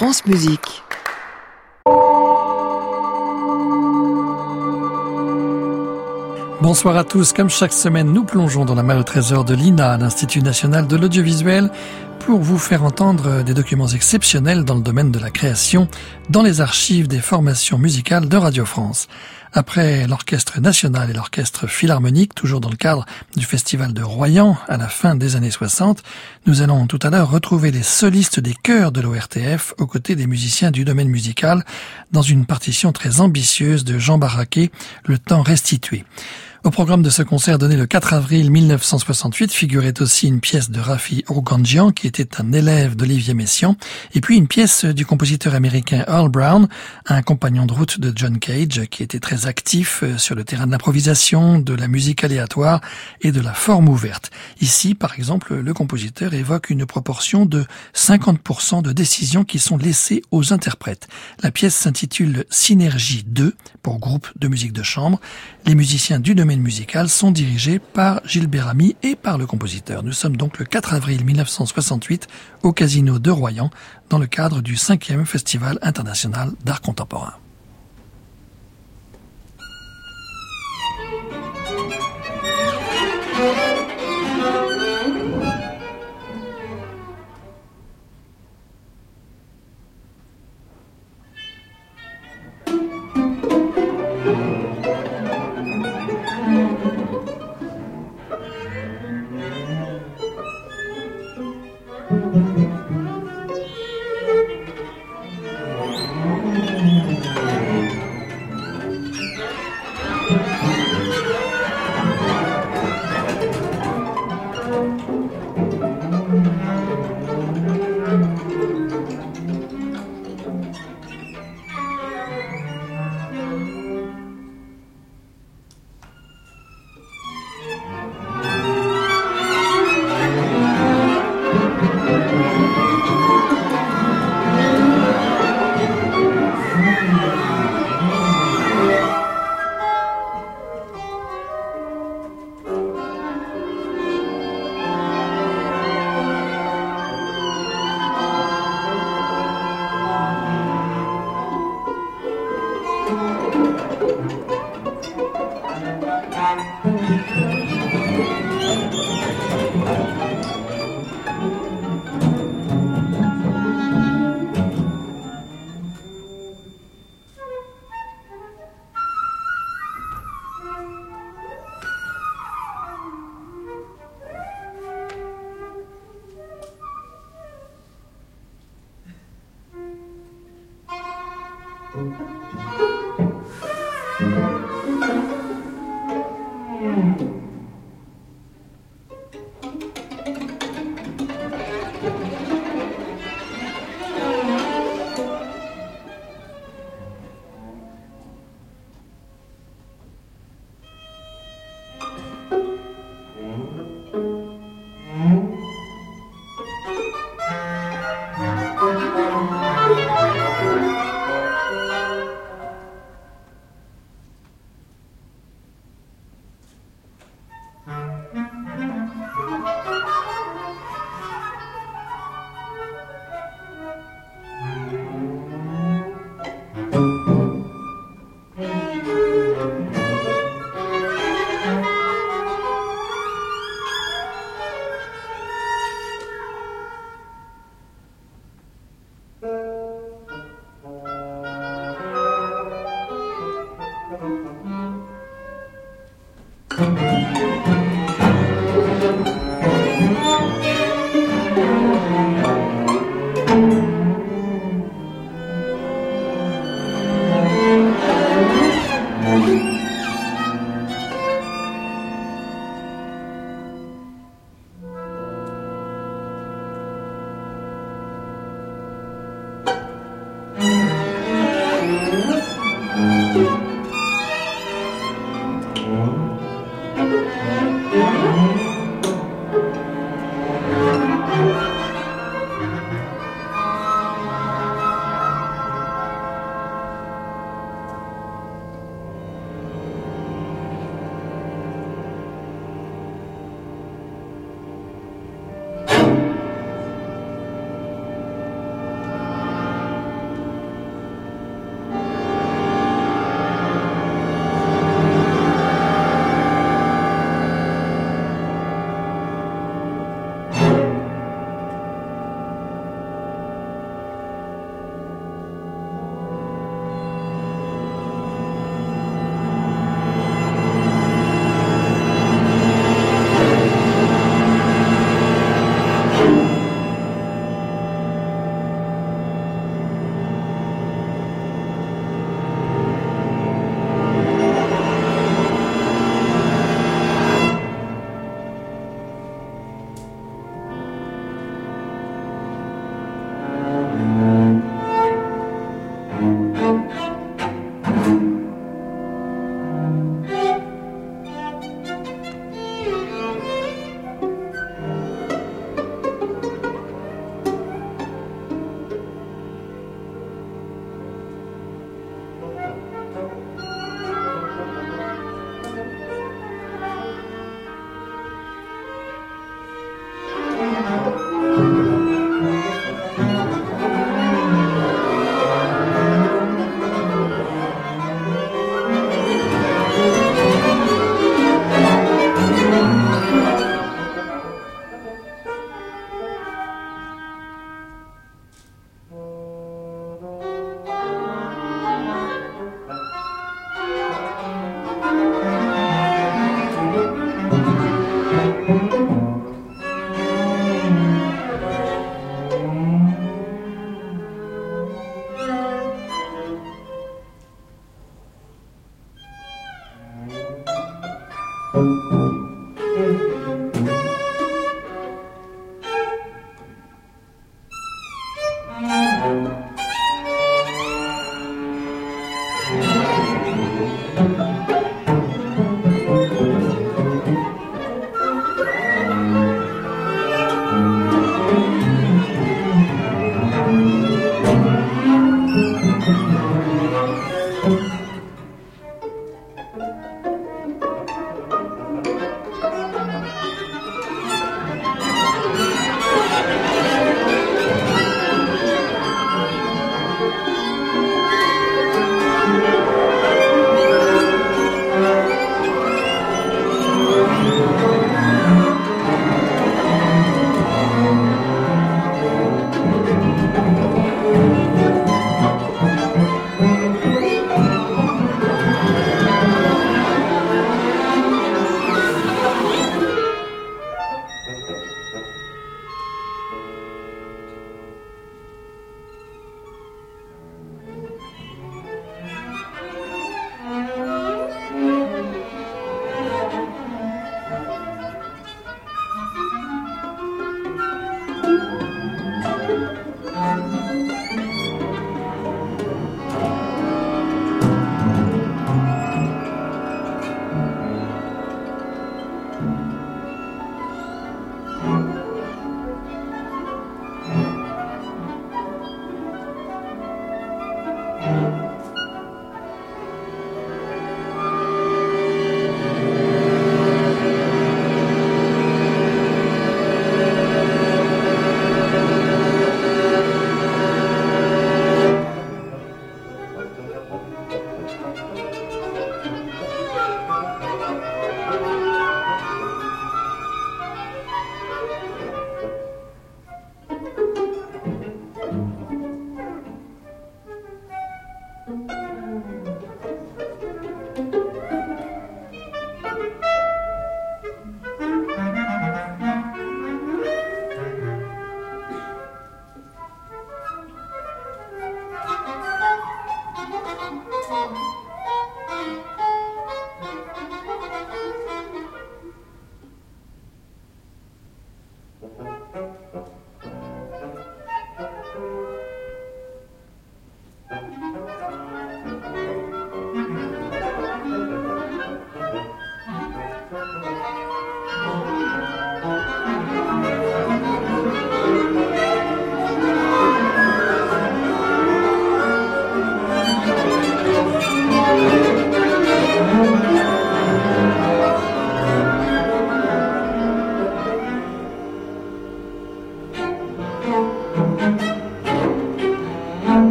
France Musique. Bonsoir à tous. Comme chaque semaine, nous plongeons dans la malle au trésor de l'INA, l'Institut national de l'audiovisuel, pour vous faire entendre des documents exceptionnels dans le domaine de la création dans les archives des formations musicales de Radio France. Après l'Orchestre national et l'Orchestre philharmonique, toujours dans le cadre du Festival de Royan à la fin des années 60, nous allons tout à l'heure retrouver les solistes des chœurs de l'ORTF aux côtés des musiciens du domaine musical dans une partition très ambitieuse de Jean Barraquet, Le temps restitué. Au programme de ce concert donné le 4 avril 1968 figurait aussi une pièce de Rafi Ourganjian, qui était un élève d'Olivier Messiaen, et puis une pièce du compositeur américain Earl Brown, un compagnon de route de John Cage, qui était très actif sur le terrain de l'improvisation, de la musique aléatoire et de la forme ouverte. Ici, par exemple, le compositeur évoque une proportion de 50% de décisions qui sont laissées aux interprètes. La pièce s'intitule Synergie 2, pour groupe de musique de chambre. Les musiciens du domaine musical sont dirigés par Gilles Béramy et par le compositeur. Nous sommes donc le 4 avril 1968 au Casino de Royan dans le cadre du 5e Festival international d'art contemporain.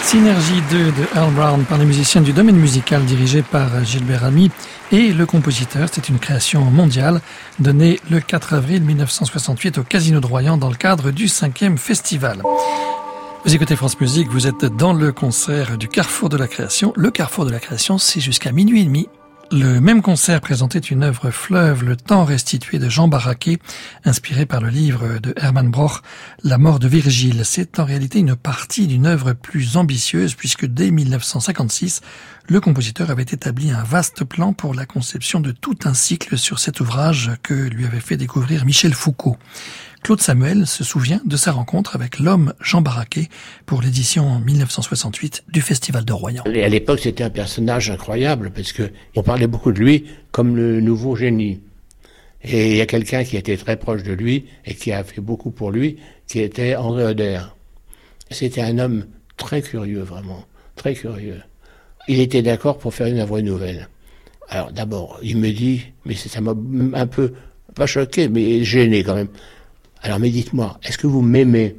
Synergie 2 de Earl Brown par les musiciens du domaine musical dirigé par Gilbert Ami et le compositeur. C'est une création mondiale donnée le 4 avril 1968 au Casino de Royan dans le cadre du 5e festival. Vous écoutez France Musique, vous êtes dans le concert du Carrefour de la Création. Le Carrefour de la Création, c'est jusqu'à 00h30. Le même concert présentait une œuvre fleuve, Le temps restitué de Jean Barraquet, inspiré par le livre de Hermann Broch, La mort de Virgile. C'est en réalité une partie d'une œuvre plus ambitieuse puisque dès 1956, le compositeur avait établi un vaste plan pour la conception de tout un cycle sur cet ouvrage que lui avait fait découvrir Michel Foucault. Claude Samuel se souvient de sa rencontre avec l'homme Jean Barraquet pour l'édition 1968 du Festival de Royan. Et à l'époque, c'était un personnage incroyable parce que on parlait beaucoup de lui comme le nouveau génie. Et il y a quelqu'un qui était très proche de lui et qui a fait beaucoup pour lui, qui était André Oder. C'était un homme très curieux, vraiment, très curieux. Il était d'accord pour faire une œuvre nouvelle. Alors d'abord, il me dit, mais ça m'a un peu, pas choqué, mais gêné quand même. Alors, mais dites-moi, est-ce que vous m'aimez?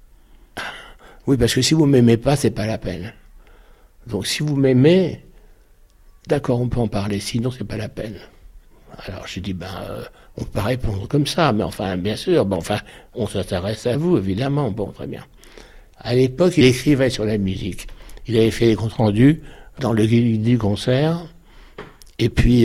Oui, parce que si vous m'aimez pas, c'est pas la peine. Donc, si vous m'aimez, d'accord, on peut en parler, sinon c'est pas la peine. Alors, j'ai dit, on peut pas répondre comme ça, mais enfin, bien sûr, on s'intéresse à vous, évidemment, très bien. À l'époque, il écrivait sur la musique. Il avait fait des comptes rendus dans le guide du concert, et puis,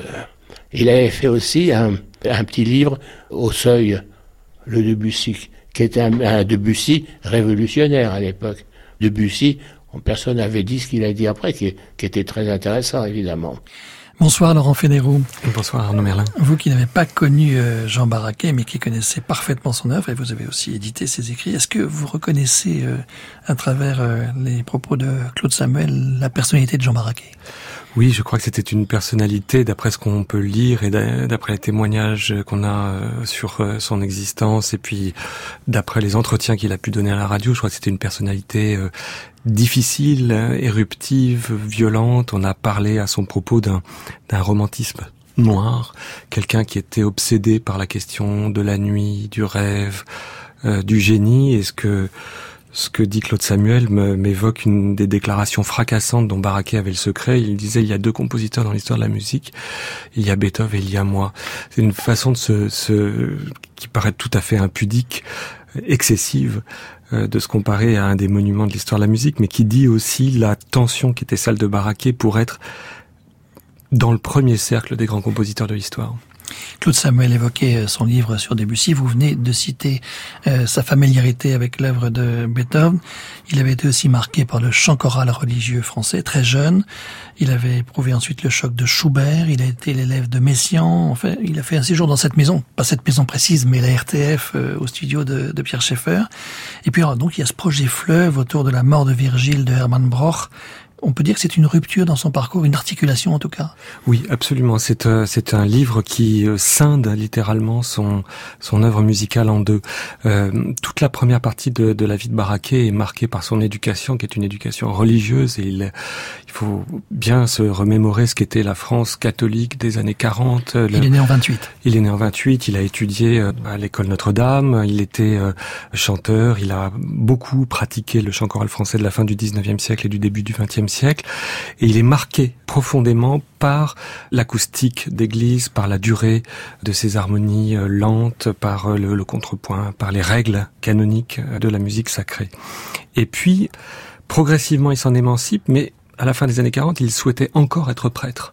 il avait fait aussi un petit livre au Seuil, le Debussy, qui était un Debussy révolutionnaire à l'époque. Debussy, personne n'avait dit ce qu'il a dit après, qui était très intéressant, évidemment. Bonsoir Laurent Fénérou. Bonsoir Arnaud Merlin. Vous qui n'avez pas connu Jean Barraquet, mais qui connaissez parfaitement son œuvre, et vous avez aussi édité ses écrits, est-ce que vous reconnaissez, à travers les propos de Claude Samuel, la personnalité de Jean Barraquet ? Oui, je crois que c'était une personnalité, d'après ce qu'on peut lire et d'après les témoignages qu'on a sur son existence et puis d'après les entretiens qu'il a pu donner à la radio, je crois que c'était une personnalité difficile, éruptive, violente. On a parlé à son propos d'un romantisme noir, quelqu'un qui était obsédé par la question de la nuit, du rêve, du génie. Et ce que dit Claude Samuel m'évoque une des déclarations fracassantes dont Barraquet avait le secret. Il disait, il y a deux compositeurs dans l'histoire de la musique. Il y a Beethoven et il y a moi. C'est une façon de qui paraît tout à fait impudique, excessive, de se comparer à un des monuments de l'histoire de la musique, mais qui dit aussi la tension qui était celle de Barraquet pour être dans le premier cercle des grands compositeurs de l'histoire. Claude Samuel évoquait son livre sur Debussy. Vous venez de citer sa familiarité avec l'œuvre de Beethoven. Il avait été aussi marqué par le chant choral religieux français, très jeune. Il avait éprouvé ensuite le choc de Schubert. Il a été l'élève de Messiaen. Enfin, il a fait un séjour dans cette maison, pas cette maison précise, mais la RTF au studio de Pierre Schaeffer. Et puis alors, donc il y a ce projet fleuve autour de la mort de Virgile de Hermann Broch. On peut dire que c'est une rupture dans son parcours, une articulation en tout cas. Oui, absolument. C'est un livre qui scinde littéralement son œuvre musicale en deux. Toute la première partie de la vie de Barraquet est marquée par son éducation, qui est une éducation religieuse. Et il faut bien se remémorer ce qu'était la France catholique des années 40. Il est né en 28. Il est né en 28. Il a étudié à l'école Notre-Dame. Il était chanteur. Il a beaucoup pratiqué le chant choral français de la fin du 19e siècle et du début du 20e siècle, et il est marqué profondément par l'acoustique d'église, par la durée de ses harmonies lentes, par le contrepoint, par les règles canoniques de la musique sacrée. Et puis, progressivement, il s'en émancipe, mais à la fin des années 40, il souhaitait encore être prêtre.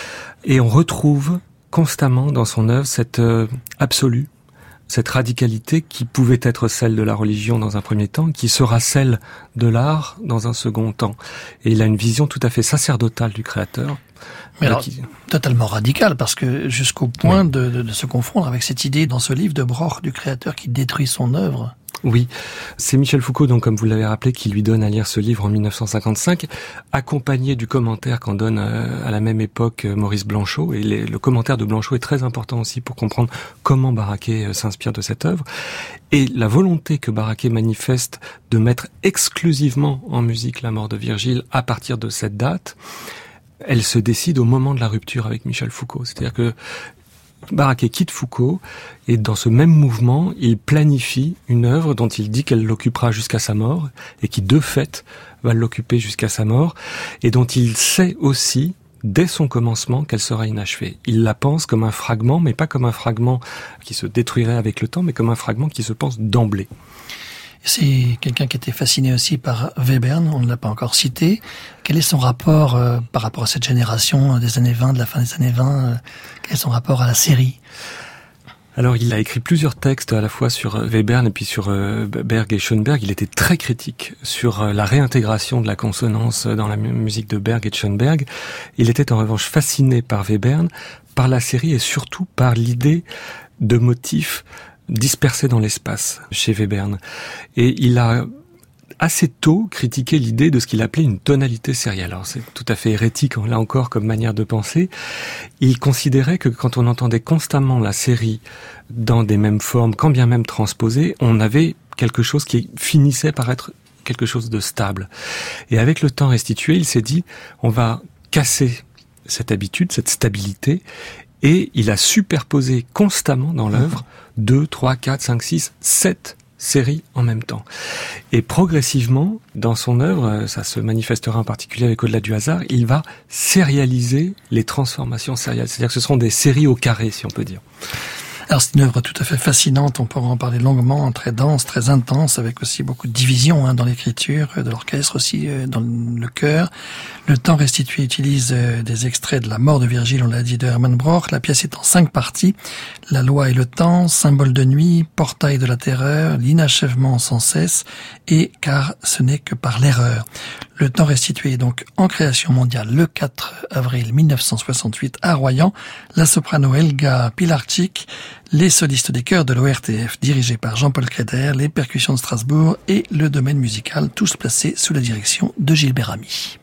Et on retrouve constamment dans son œuvre cette absolue, cette radicalité qui pouvait être celle de la religion dans un premier temps, qui sera celle de l'art dans un second temps. Et il a une vision tout à fait sacerdotale du créateur. Mais alors, totalement radicale, parce que jusqu'au point de se confondre avec cette idée dans ce livre de Broch du créateur qui détruit son œuvre. Oui, c'est Michel Foucault, donc comme vous l'avez rappelé, qui lui donne à lire ce livre en 1955, accompagné du commentaire qu'en donne à la même époque Maurice Blanchot. Et le commentaire de Blanchot est très important aussi pour comprendre comment Barraquet s'inspire de cette œuvre. Et la volonté que Barraquet manifeste de mettre exclusivement en musique la mort de Virgile à partir de cette date, elle se décide au moment de la rupture avec Michel Foucault. C'est-à-dire que Baraquet quitte Foucault et dans ce même mouvement, il planifie une œuvre dont il dit qu'elle l'occupera jusqu'à sa mort et qui de fait va l'occuper jusqu'à sa mort et dont il sait aussi dès son commencement qu'elle sera inachevée. Il la pense comme un fragment, mais pas comme un fragment qui se détruirait avec le temps, mais comme un fragment qui se pense d'emblée. C'est quelqu'un qui était fasciné aussi par Webern, on ne l'a pas encore cité. Quel est son rapport par rapport à cette génération des années 20, de la fin des années 20 quel est son rapport à la série ? Alors, il a écrit plusieurs textes à la fois sur Webern et puis sur Berg et Schoenberg. Il était très critique sur la réintégration de la consonance dans la musique de Berg et de Schoenberg. Il était en revanche fasciné par Webern, par la série et surtout par l'idée de motifs dispersés dans l'espace chez Webern. Et il a assez tôt critiqué l'idée de ce qu'il appelait une tonalité sérielle. Alors c'est tout à fait hérétique, là encore, comme manière de penser. Il considérait que quand on entendait constamment la série dans des mêmes formes, quand bien même transposées, on avait quelque chose qui finissait par être quelque chose de stable. Et avec le temps restitué, il s'est dit, on va casser cette habitude, cette stabilité, et il a superposé constamment dans l'œuvre 2, 3, 4, 5, 6, 7 séries en même temps. Et progressivement, dans son œuvre, ça se manifestera en particulier avec Au-delà du hasard, il va sérialiser les transformations sérielles. C'est-à-dire que ce seront des séries au carré, si on peut dire. Alors c'est une œuvre tout à fait fascinante, on pourra en parler longuement, très dense, très intense, avec aussi beaucoup de divisions dans l'écriture, de l'orchestre aussi, dans le chœur. Le temps restitué utilise des extraits de La mort de Virgile, on l'a dit, de Hermann Broch. La pièce est en 5 parties. La loi et le temps, symbole de nuit, portail de la terreur, l'inachèvement sans cesse, et car ce n'est que par l'erreur. Le temps restitué est donc en création mondiale le 4 avril 1968 à Royan. La soprano Helga Pilarczyk, les solistes des chœurs de l'ORTF dirigés par Jean-Paul Créder, les percussions de Strasbourg et le domaine musical, tous placés sous la direction de Gilbert Ami.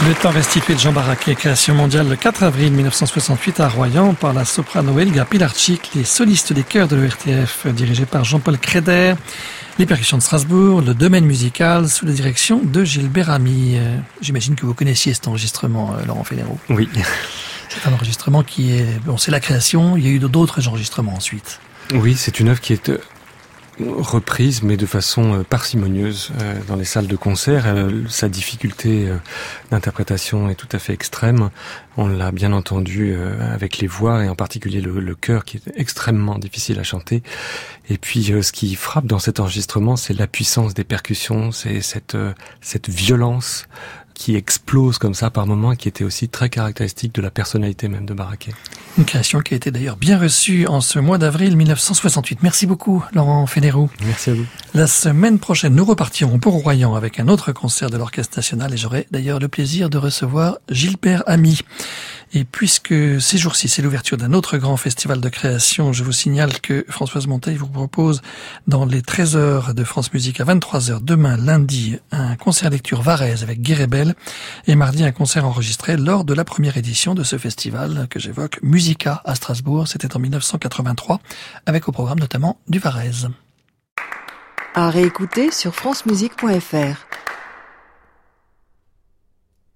Le temps restitué de Jean Barraquet, création mondiale le 4 avril 1968 à Royan par la soprano Elga Pilarczyk, les solistes des chœurs de l'ORTF dirigés par Jean-Paul Créder, les percussions de Strasbourg, le domaine musical sous la direction de Gilbert Ami. J'imagine que vous connaissiez cet enregistrement, Laurent Fénéroux. Oui. C'est un enregistrement qui est... Bon, c'est la création, il y a eu d'autres enregistrements ensuite. Oui, c'est une œuvre qui est reprise, mais de façon parcimonieuse dans les salles de concert. Sa difficulté d'interprétation est tout à fait extrême. On l'a bien entendu avec les voix, et en particulier le chœur, qui est extrêmement difficile à chanter. Et puis, ce qui frappe dans cet enregistrement, c'est la puissance des percussions, c'est cette violence qui explose comme ça par moments, qui était aussi très caractéristique de la personnalité même de Barraquet. Une création qui a été d'ailleurs bien reçue en ce mois d'avril 1968. Merci beaucoup, Laurent Fénéroux. Merci à vous. La semaine prochaine, nous repartirons pour Royan avec un autre concert de l'Orchestre National, et j'aurai d'ailleurs le plaisir de recevoir Gilbert Ami. Et puisque ces jours-ci, c'est l'ouverture d'un autre grand festival de création, je vous signale que Françoise Monteil vous propose dans les 13h de France Musique à 23h demain, lundi, un concert lecture Varèse avec Guy Rebel, et mardi, un concert enregistré lors de la première édition de ce festival que j'évoque, Musica à Strasbourg. C'était en 1983, avec au programme notamment du Varèse. À réécouter sur francemusique.fr.